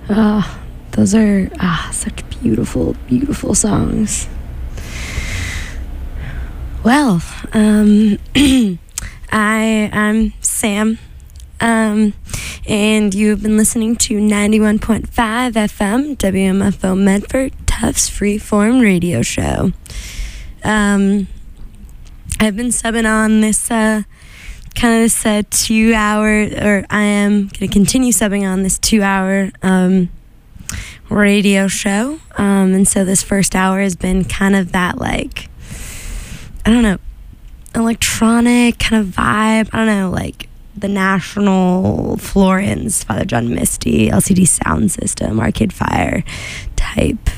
Those are such beautiful, beautiful songs. Well, I'm Sam, and you've been listening to 91.5 FM, WMFO Medford, Tufts Freeform Radio Show. I've been subbing on this 2 hour, or I am going to continue subbing on this 2 hour radio show. And so this first hour has been kind of that, like, I don't know, electronic kind of vibe. I don't know, like the National, Florence, Father John Misty, LCD Sound System, Arcade Fire type.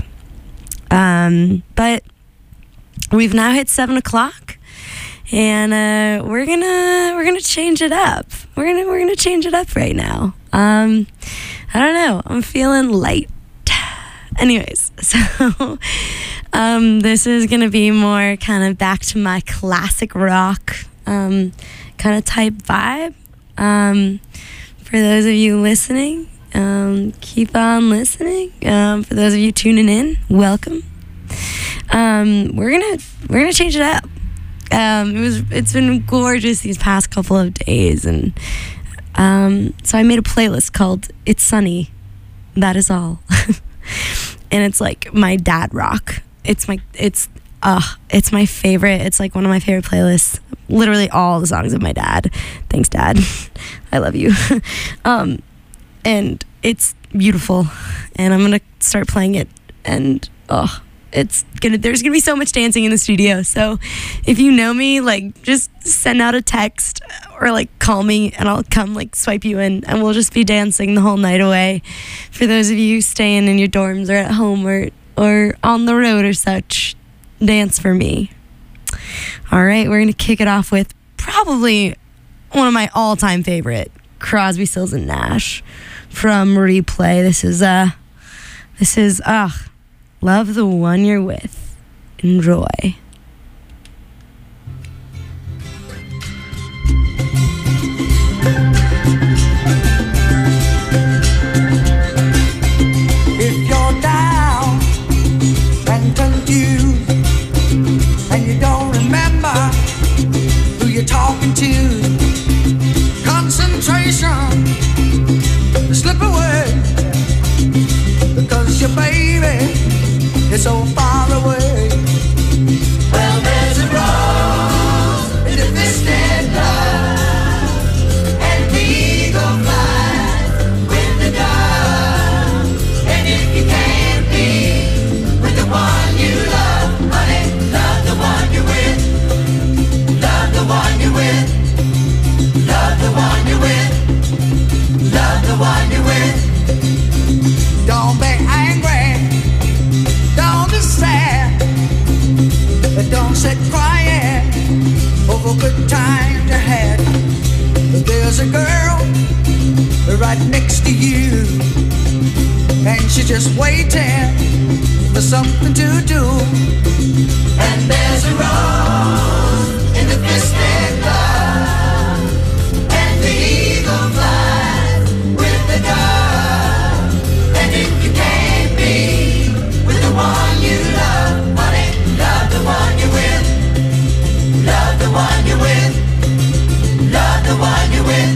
But we've now hit 7 o'clock, and we're gonna change it up. We're gonna change it up right now. I don't know. I'm feeling light. Anyways, so this is gonna be more kind of back to my classic rock kind of type vibe. For those of you listening, keep on listening. For those of you tuning in, welcome. We're gonna change it up. It's been gorgeous these past couple of days, and so I made a playlist called "It's Sunny, That Is All," and it's like my dad rock. It's my favorite. It's like one of my favorite playlists. Literally all the songs of my dad. Thanks, Dad. I love you. And it's beautiful, and I'm gonna start playing it, and there's gonna be so much dancing in the studio. So if you know me, like, just send out a text or like call me, and I'll come like swipe you in, and we'll just be dancing the whole night away. For those of you staying in your dorms or at home or on the road or such, dance for me. All right, we're gonna kick it off with probably one of my all-time favorite, Crosby, Stills and Nash from Replay. This is Love the One You're With. Enjoy. If you're down and confused and you don't remember who you're talking to, concentration slip away, because your baby is so far away. Well, there's a rose in the twisted love, and the eagle flies with the dove. And if you can't be with the one you love, honey, love the one you're with. Love the one you're with. Love the one you're with. Love the one you're with. Don't be angry, don't be sad, don't sit crying over good times you had. There's a girl right next to you, and she's just waiting for something to do. And there's a rose in the twisted love, and the eagle flies with the dove. And if you can't be with the one you love, honey, love the one you're with. Love the one you're with. Love the one you're with.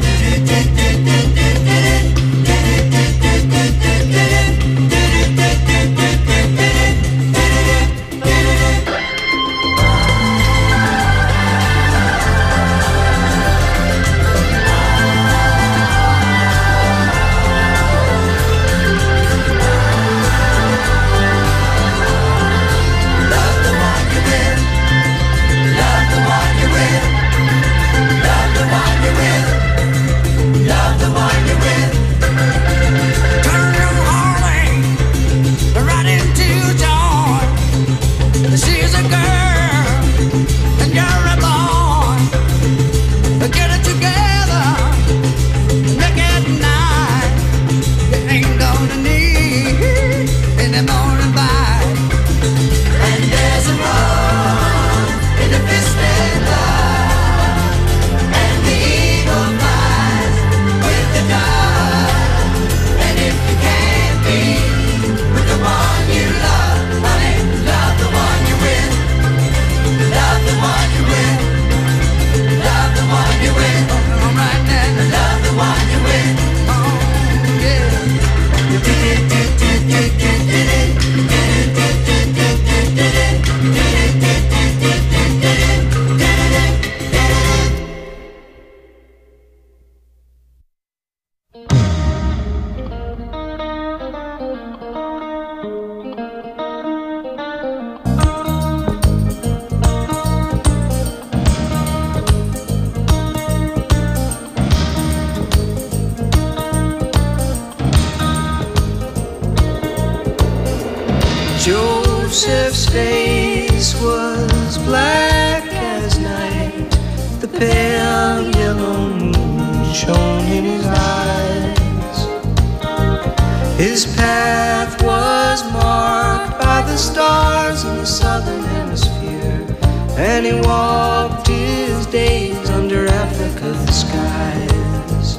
Joseph's face was black as night. The pale yellow moon shone in his eyes. His path was marked by the stars in the southern hemisphere, and he walked his days under Africa's skies.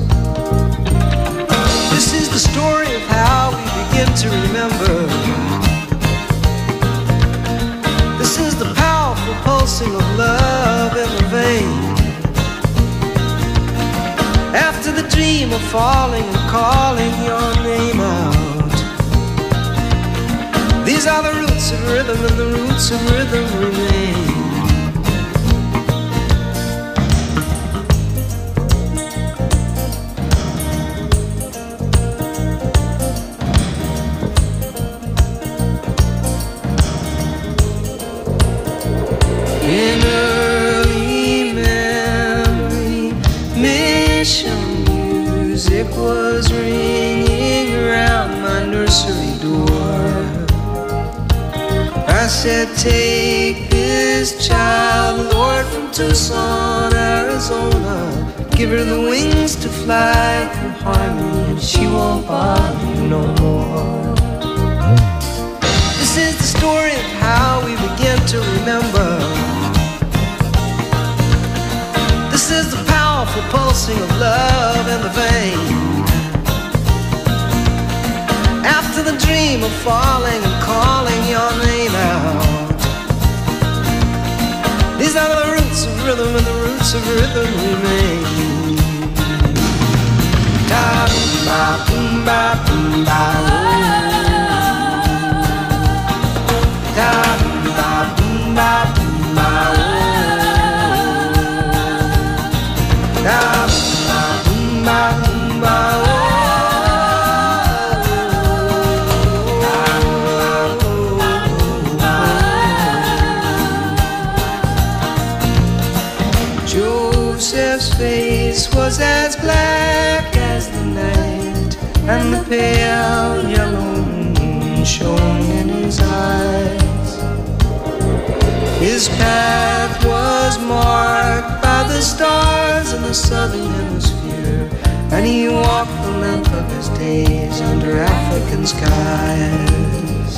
This is the story of how we begin to remember. This is the powerful pulsing of love in the vein. After the dream of falling and calling your name out, these are the roots of rhythm, and the roots of rhythm remain. In early memory, mission music was ringing around my nursery door. I said, take this child, Lord, from Tucson, Arizona. Give her the wings to fly through harmony, and she won't bother you no more. This is the story of how we begin to remember. This is the powerful pulsing of love in the vein. After the dream of falling and calling your name out, these are the roots of rhythm, and the roots of rhythm remain. Da boom ba boom ba boom ba oh. Da boom ba boom ba boom ba oh. Da boom ba boom ba boom ba oh. Joseph's face was as black as the night, and the pale yellow moon shone in his eyes. His path was marked by the stars in the southern hemisphere, and he walked the length of his days under African skies.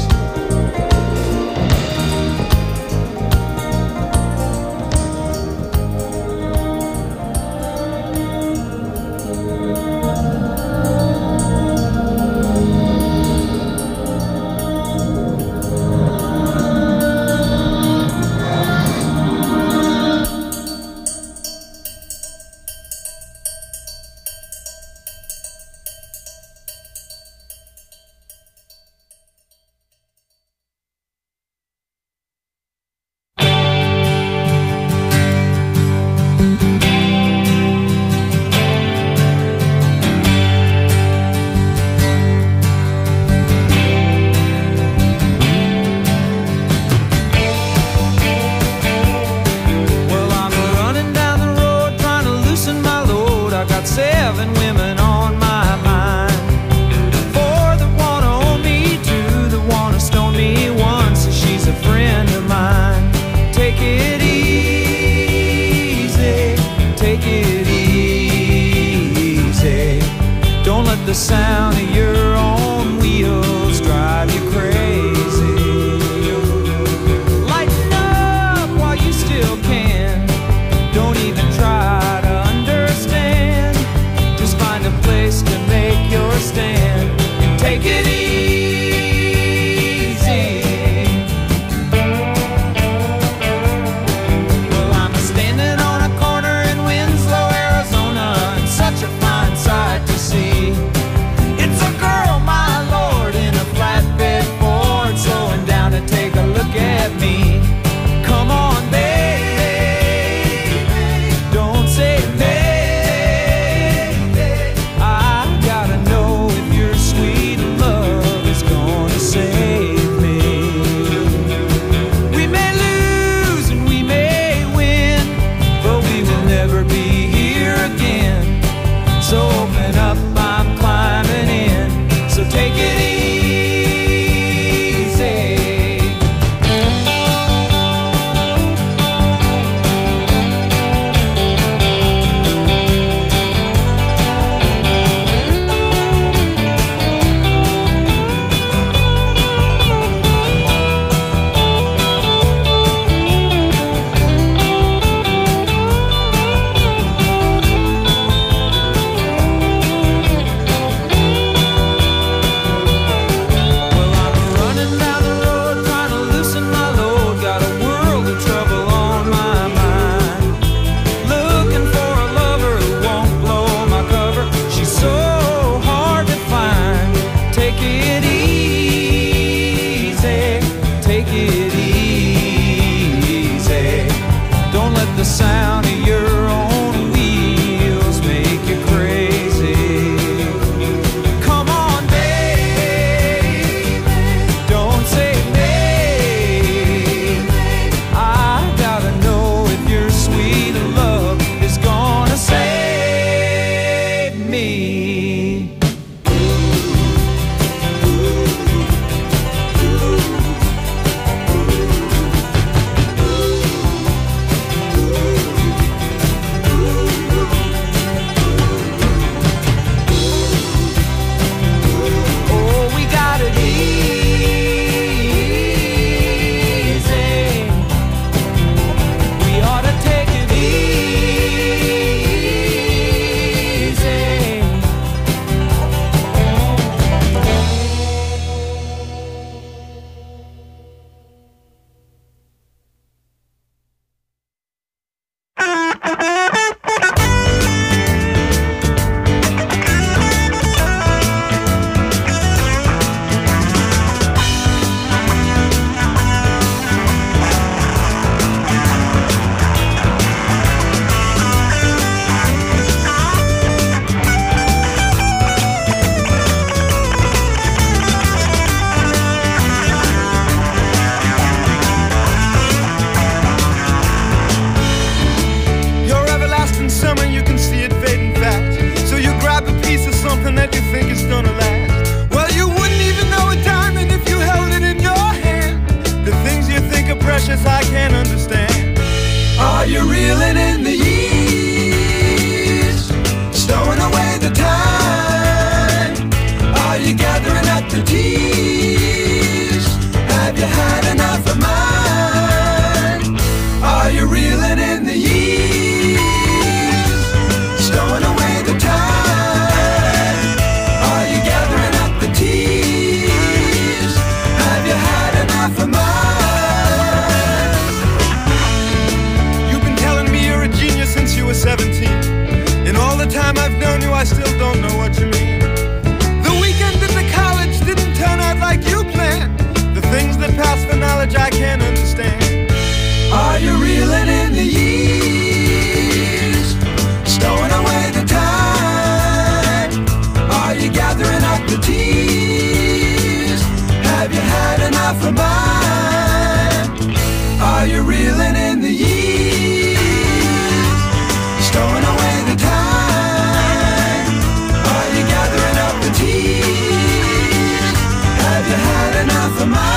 enough of mine? Are you reeling in the years, stowing away the time? Are you gathering up the tears? Have you had enough of mine?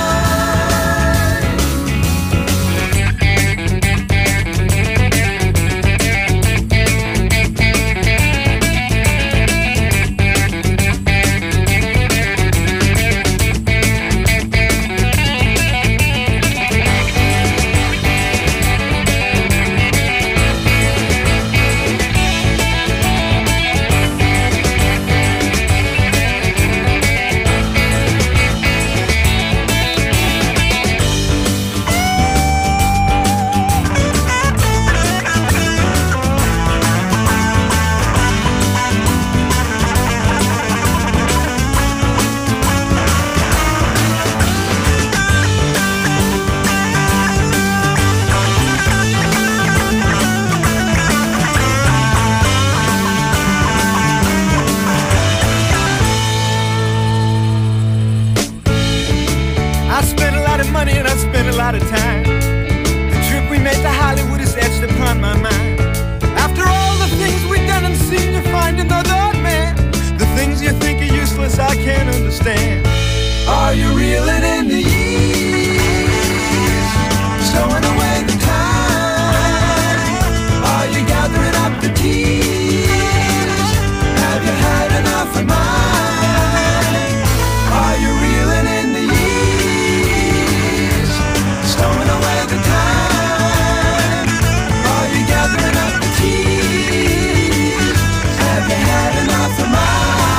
Are you reeling in the years, stowing away the time? Are you gathering up the tears? Have you had enough of mine? Are you reeling in the years, stowing away the time? Are you gathering up the tears? Have you had enough of mine?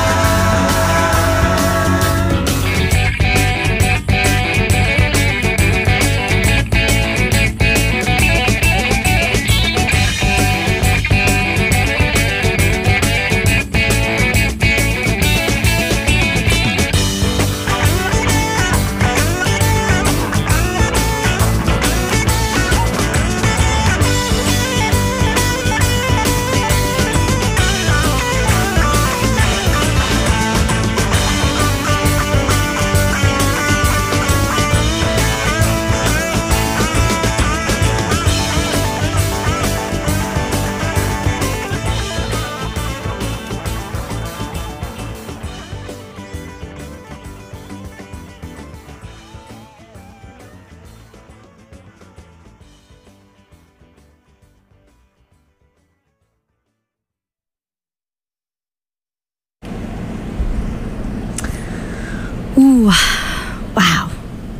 Ooh, wow.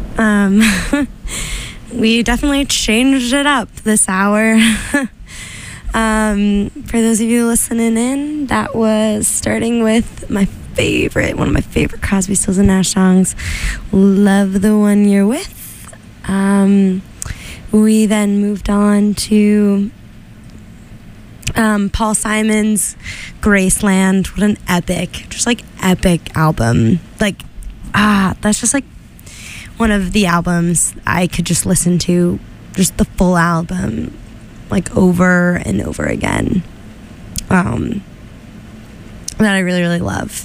We definitely changed it up this hour. For those of you listening in, that was starting with one of my favorite Crosby, Stills and Nash songs, Love the One You're With. We then moved on to Paul Simon's Graceland. What an epic album. That's just one of the albums I could just listen to, just the full album, over and over again, that I really, really love.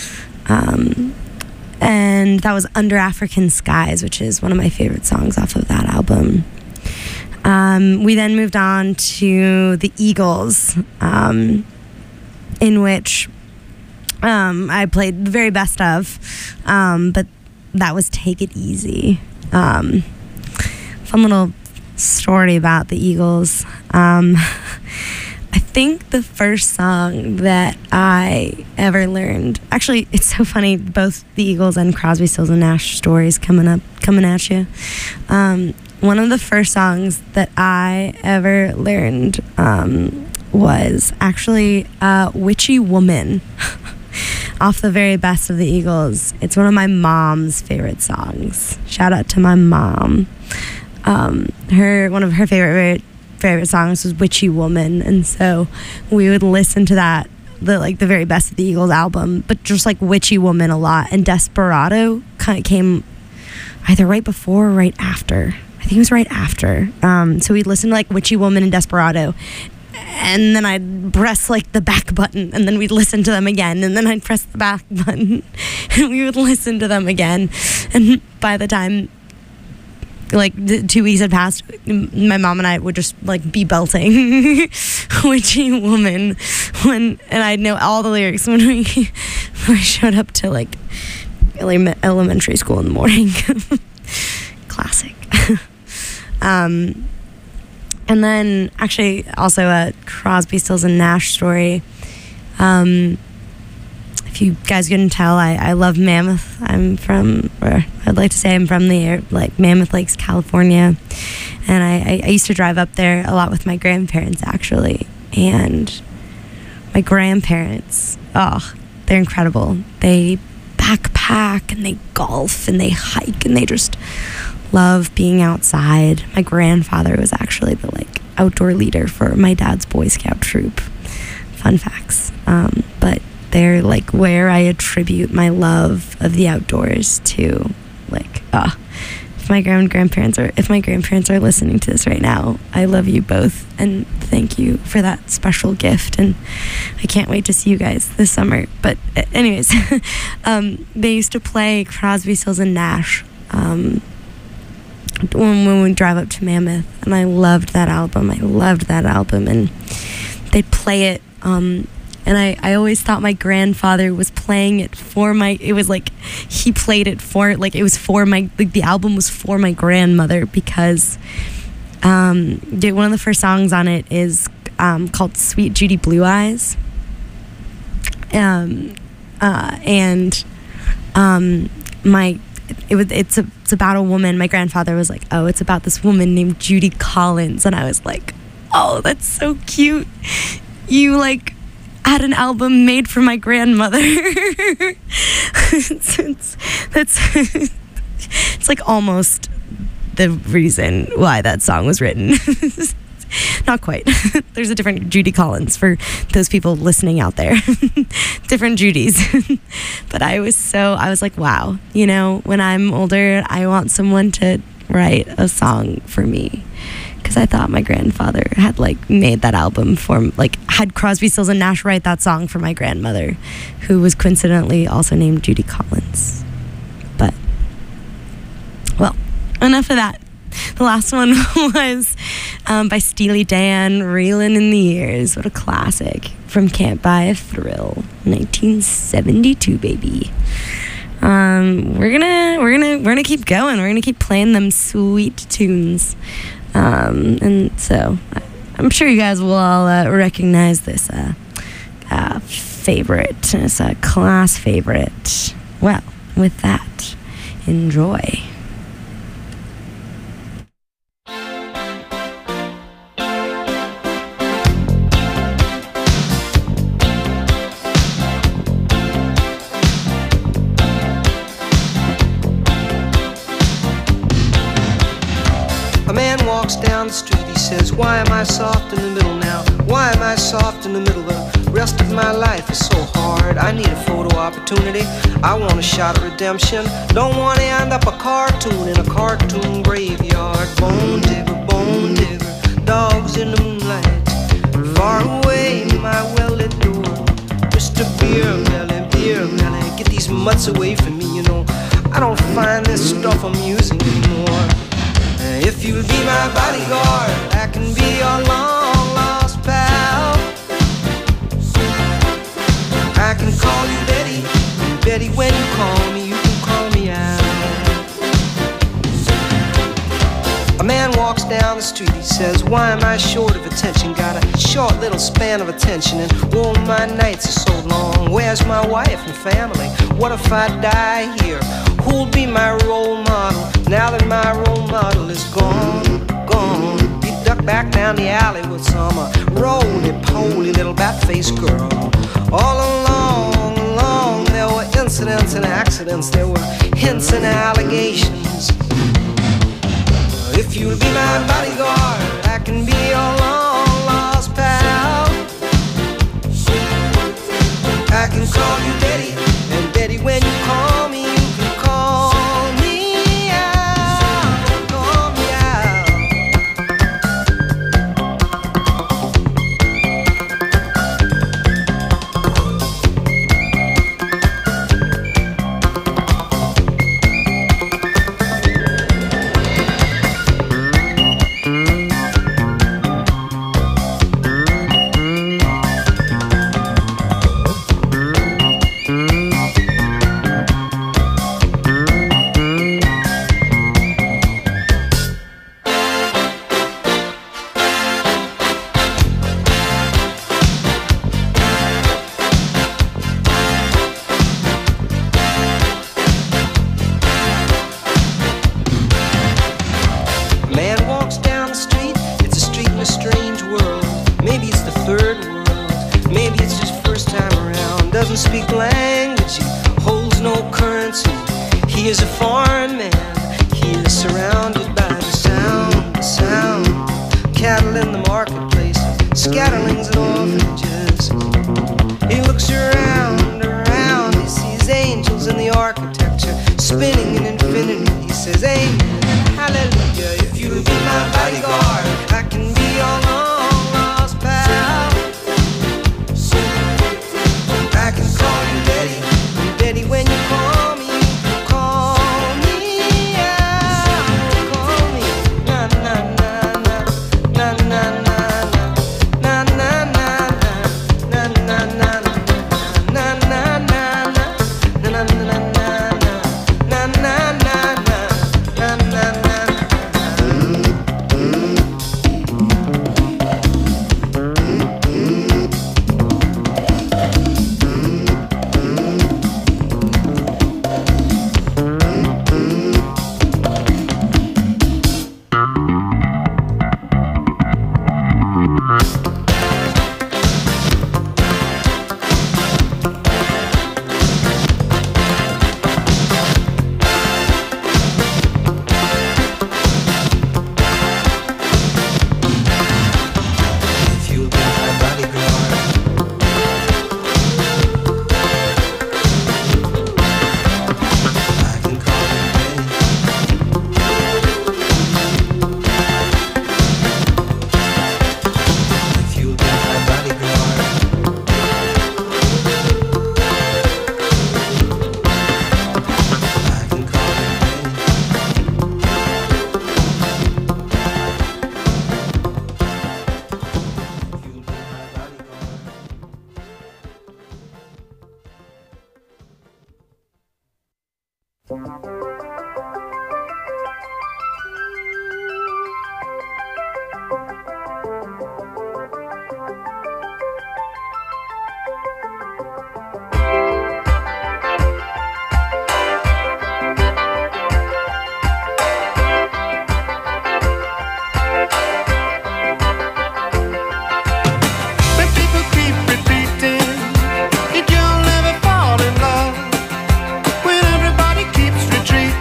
And that was Under African Skies, which is one of my favorite songs off of that album. We then moved on to the Eagles, in which I played the very best of, but that was Take It Easy. Fun little story about the Eagles. I think the first song that I ever learned, actually, it's so funny, both the Eagles and Crosby, Stills and Nash stories coming at you. One of the first songs that I ever learned was actually Witchy Woman off the very best of the Eagles. It's one of my mom's favorite songs. Shout out to my mom. One of her favorite songs was Witchy Woman, and so we would listen to that, the very best of the Eagles album, but just Witchy Woman a lot. And Desperado kind of came either right before or right after. I think it was right after. So we'd listen to Witchy Woman and Desperado and then I'd press like the back button, and then we'd listen to them again, and then I'd press the back button and we would listen to them again. And by the time like 2 weeks had passed, my mom and I would just like be belting Witchy Woman and I'd know all the lyrics when I showed up to like elementary school in the morning. Classic. And then actually also a Crosby, Stills and Nash story. If you guys couldn't tell, I love Mammoth. I'd like to say I'm from the Mammoth Lakes, California, and I used to drive up there a lot with my grandparents actually. And my grandparents, they're incredible. They backpack and they golf and they hike and they just love being outside. My grandfather was actually the outdoor leader for my dad's Boy Scout troop. Fun facts. But they're where I attribute my love of the outdoors to. If my grandparents are listening to this right now, I love you both and thank you for that special gift, and I can't wait to see you guys this summer. But anyways, they used to play Crosby, Stills and Nash when we drive up to Mammoth, and I loved that album. And they'd play it, and I always thought my grandfather was playing it for he played it for, it was for the album was for my grandmother, because one of the first songs on it is called Sweet Judy Blue Eyes. It's about a woman. My grandfather was like, oh, it's about this woman named Judy Collins, and I was like, oh, that's so cute. You had an album made for my grandmother. It's almost the reason why that song was written. Not quite. There's a different Judy Collins for those people listening out there. Different Judys. But I was like, wow, when I'm older, I want someone to write a song for me. Because I thought my grandfather had made that album had Crosby, Stills and Nash write that song for my grandmother, who was coincidentally also named Judy Collins. But, well, enough of that. The last one was by Steely Dan, Reelin' in the Years. What a classic. From Can't Buy a Thrill, 1972, baby. We're gonna keep going. We're gonna keep playing them sweet tunes. And so I'm sure you guys will all recognize this favorite. It's a class favorite. Well, with that, enjoy. Down the street, he says, why am I soft in the middle now? Why am I soft in the middle? The rest of my life is so hard. I need a photo opportunity. I want a shot at redemption. Don't want to end up a cartoon in a cartoon graveyard. Bone digger, dogs in the moonlight. Far away, my well-lit door. Mr. Beer Melly, get these mutts away from me, I don't find this stuff amusing anymore. If you'll be my bodyguard, I can be your long-lost pal. I can call you Betty, and Betty, when you call me, you can call me out. A man walks down the street, he says, why am I short of attention? Got a short little span of attention, and oh, my nights are so long. Where's my wife and family? What if I die here? Who'll be my role model now that my role model is gone? He ducked back down the alley with some roly-poly little bat-faced girl. All along, there were incidents and accidents. There were hints and allegations. If you'll be my bodyguard, I can be your long-lost pal. I can call you Betty, and Betty, when you call me, you can call me out, call me out. speak language, he holds no currency. He is a foreign man, he is surrounded by the sound. Cattle in the marketplace, scatterlings and orphanages. He looks around, he sees angels in the architecture, spinning in infinity. He says, amen, hallelujah. If you'll be my bodyguard, I can be your long lost pal. I can call you Betty, and Betty, when you call me out, call me, na na na na na na na na na na na na na. When everybody keeps retreating.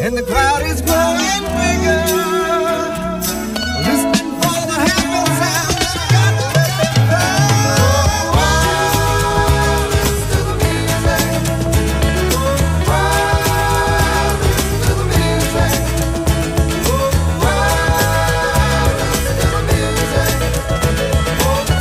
and the crowd is growing bigger. Listening for the happy sound, got to let them know. Listen to the music. Listen to the music. Listen to the music all the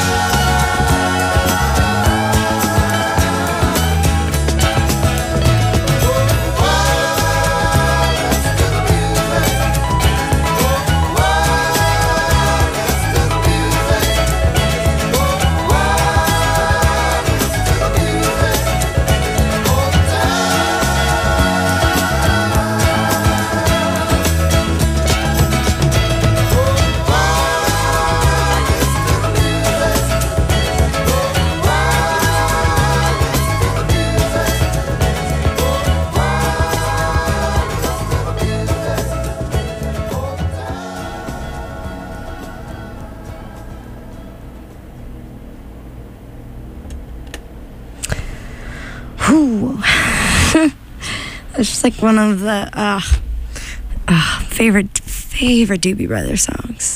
Whew. It's just like one of the favorite Doobie Brothers songs.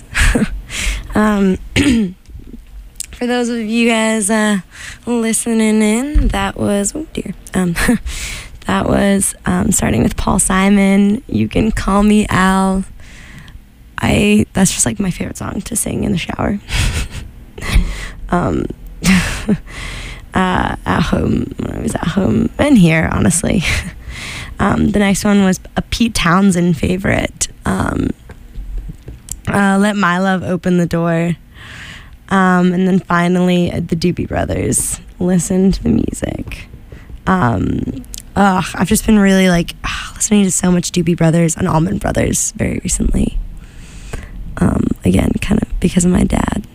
For those of you guys listening in, that was that was starting with Paul Simon. You Can Call Me Al. That's just like my favorite song to sing in the shower. At home, when I was at home, and here, honestly. The next one was a Pete Townsend favorite. Let My Love Open the Door. And then finally, the Doobie Brothers. Listen to the music. I've just been really listening to so much Doobie Brothers and Allman Brothers very recently. Again, kind of because of my dad.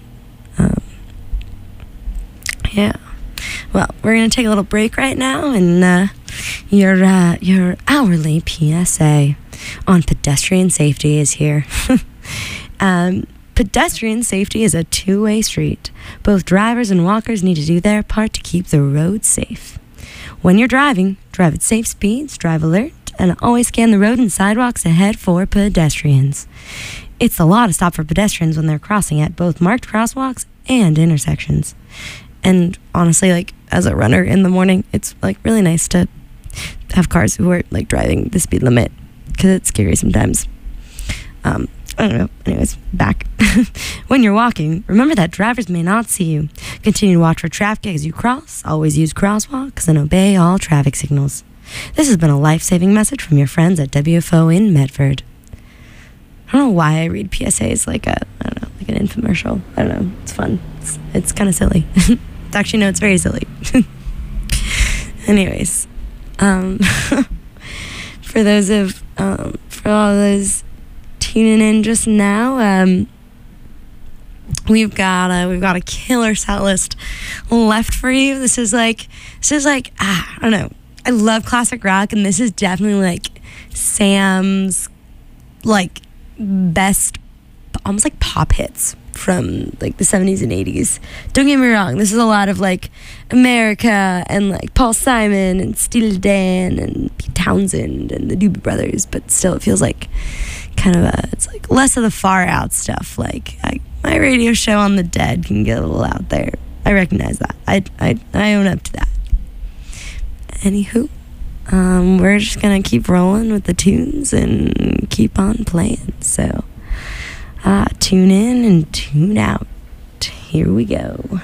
Yeah. Well, we're going to take a little break right now, and your hourly PSA on pedestrian safety is here. Pedestrian safety is a two-way street. Both drivers and walkers need to do their part to keep the road safe. When you're driving, drive at safe speeds, drive alert, and always scan the road and sidewalks ahead for pedestrians. It's the law to stop for pedestrians when they're crossing at both marked crosswalks and intersections. And honestly, as a runner in the morning, it's really nice to have cars who are driving the speed limit, because it's scary sometimes. I don't know. Anyways, back. When you're walking, remember that drivers may not see you. Continue to watch for traffic as you cross. Always use crosswalks and obey all traffic signals. This has been a life-saving message from your friends at WFO in Medford. I don't know why I read PSAs like an infomercial. I don't know. It's fun. It's kind of silly. It's actually, no, it's very silly. Anyways, for all those tuning in just now, we've got a killer set list left for you. This is I don't know. I love classic rock, and this is definitely Sam's best, almost pop hits from the 70s and 80s. Don't get me wrong, this is a lot of America and Paul Simon and Steely Dan and Pete Townsend and the Doobie Brothers, but still it feels it's less of the far out stuff. My radio show on the Dead can get a little out there. I recognize that. I own up to that. Anywho, we're just gonna keep rolling with the tunes and keep on playing. So tune in and tune out. Here we go.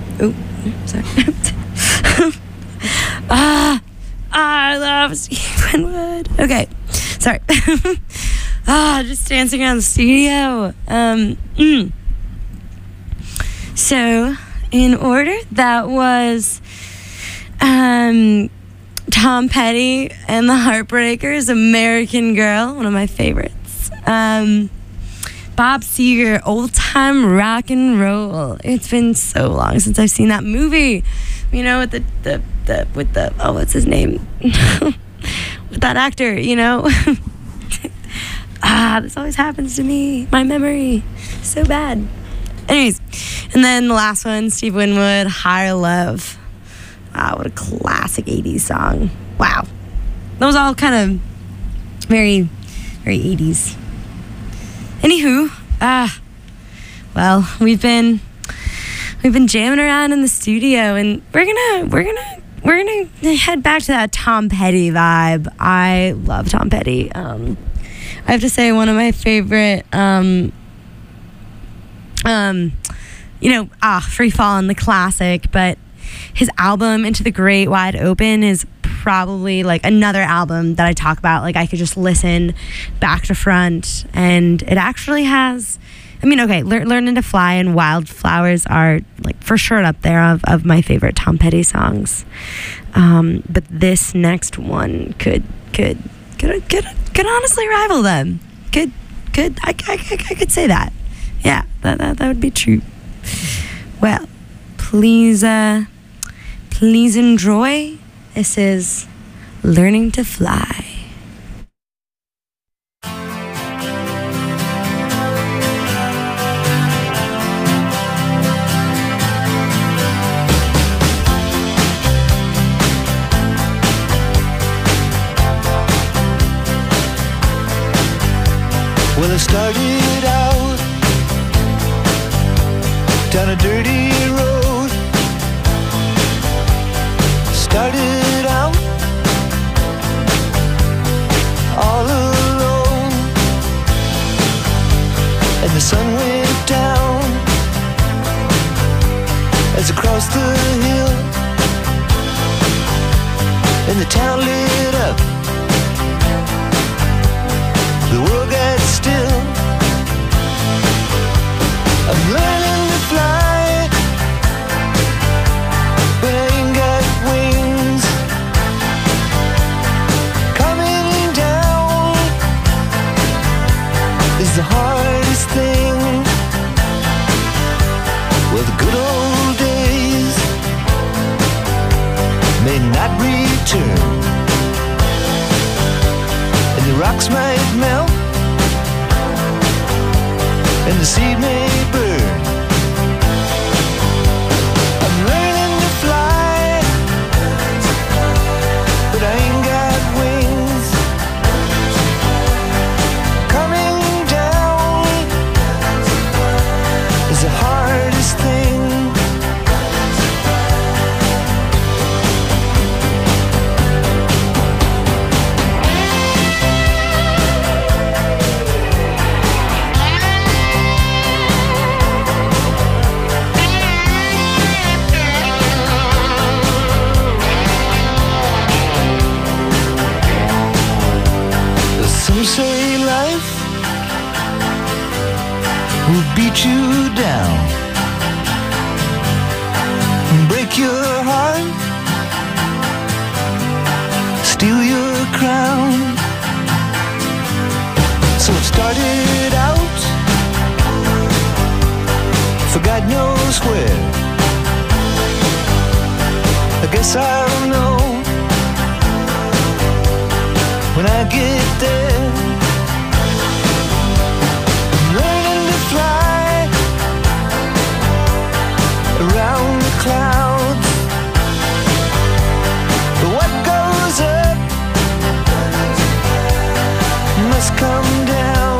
Oh, sorry. I love Steve Winwood. Okay, sorry. Just dancing around the studio. So, in order, that was Tom Petty and the Heartbreakers, American Girl, one of my favorites. Bob Seger, Old Time Rock and Roll. It's been so long since I've seen that movie. You know, with the oh, what's his name? With that actor, you know. This always happens to me. My memory, so bad. Anyways, and then the last one, Steve Winwood, Higher Love. Wow, what a classic 80s song. Wow. That was all kind of very, very 80s. Anywho, well, we've been jamming around in the studio, and we're gonna head back to that Tom Petty vibe. I love Tom Petty. I have to say, one of my favorite, Free Fallin', the classic, but his album Into the Great Wide Open is probably like another album that I talk about. Like, I could just listen back to front, and it actually has, I mean, okay, Learning to Fly and Wildflowers are like for sure up there of my favorite Tom Petty songs. But this next one could honestly rival them. I could say that. Yeah, that would be true. Well, please enjoy. This is Learning to Fly. Well, I started out down a dirty road. Started out all alone, and the sun went down as I crossed the hill, and the town lit up. The world got still. I'm learning to fly, but I ain't got wings. Coming down is the hardest thing. Well, the good old days may not return, and the rocks might melt, and the sea may burn. I'm learning to fly, but I ain't got wings. Coming down is the hardest thing. Some say life will beat you down, break your heart, steal your crown. So it started out for God knows where. I guess I'll know when I get there. I'm learning to fly around the clouds, but what goes up must come down.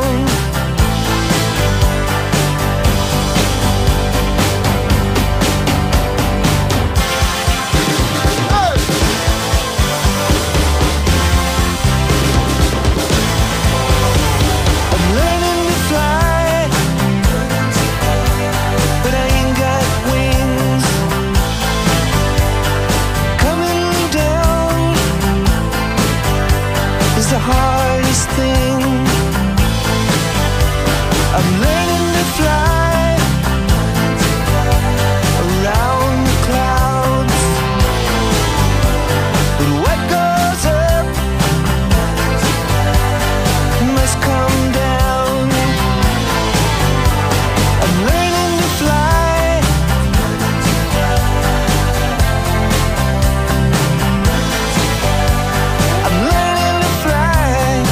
thing. I'm learning to fly around the clouds, but what goes up must come down. I'm learning to fly. I'm learning to fly.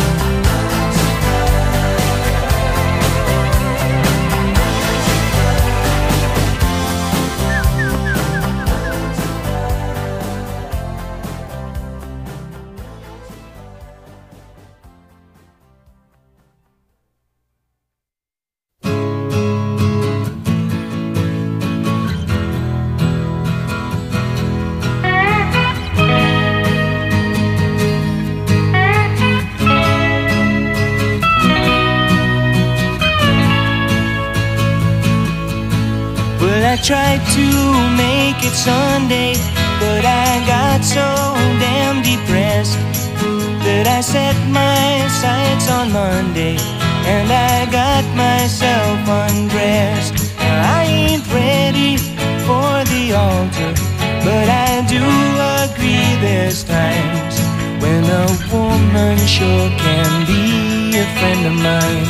Well, I tried to make it Sunday, but I got so damn depressed that I set my sights on Monday, and I got myself undressed. I ain't ready for the altar, but I do agree there's times when a woman sure can be a friend of mine.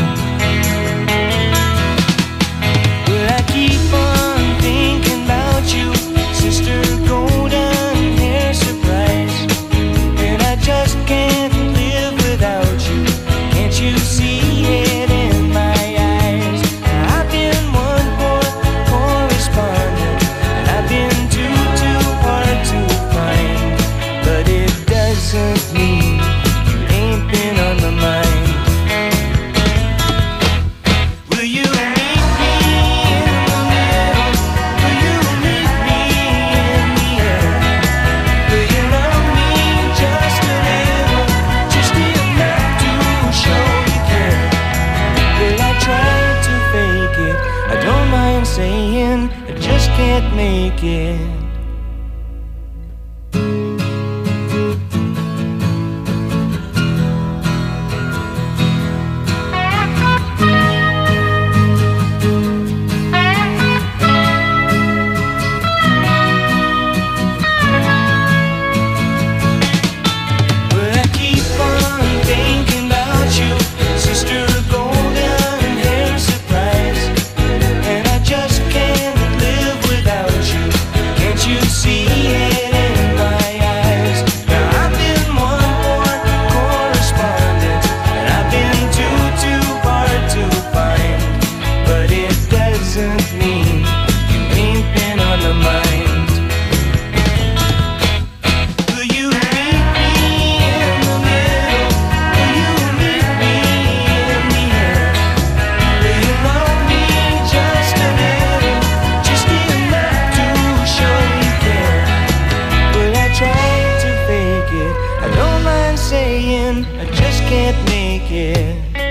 Well, I keep on thinking about you, sister golden hair surprise, and I just can't live without you. Can't you see it in my eyes? I've been one poor correspondent, and I've been too hard to find, but it doesn't mean you ain't been on my mind. Will you meet me in the middle? Will you meet me in the air? Will you love me just a little, just enough to show you care? Well, I tried to fake it, I don't mind saying I just can't make it. Well, I keep on thinking about you, sister golden hair surprise, and I just can't live without you. Can't you see it in my eyes? Now I've been one more correspondent, and I've been too hard to find, but it doesn't mean you ain't been on my mind. Will you meet me in the middle? Will you meet me in the air? Will you love me just a little, just enough to show you care? Well, I tried to fake it, I don't mind saying I just can't make it.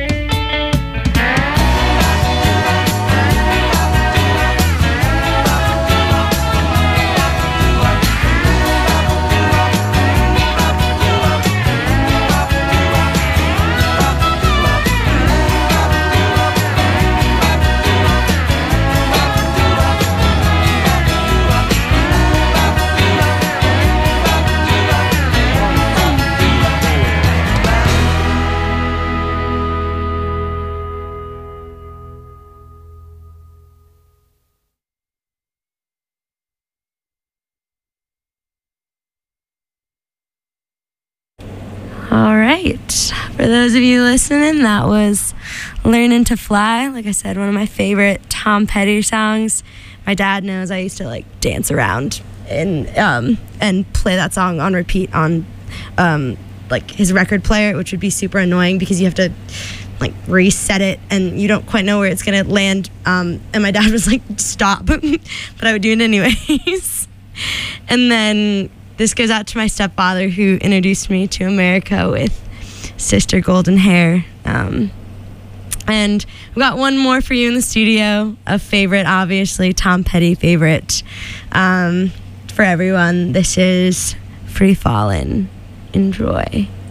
All right. For those of you listening, that was Learning to Fly. Like I said, one of my favorite Tom Petty songs. My dad knows I used to like dance around and play that song on repeat on like his record player, which would be super annoying because you have to like reset it and you don't quite know where it's gonna land. And my dad was like, stop, but I would do it anyways. And then this goes out to my stepfather who introduced me to America with Sister Golden Hair. And we got one more for you in the studio, a favorite, obviously, Tom Petty favorite for everyone. This is Free Fallin'. Enjoy.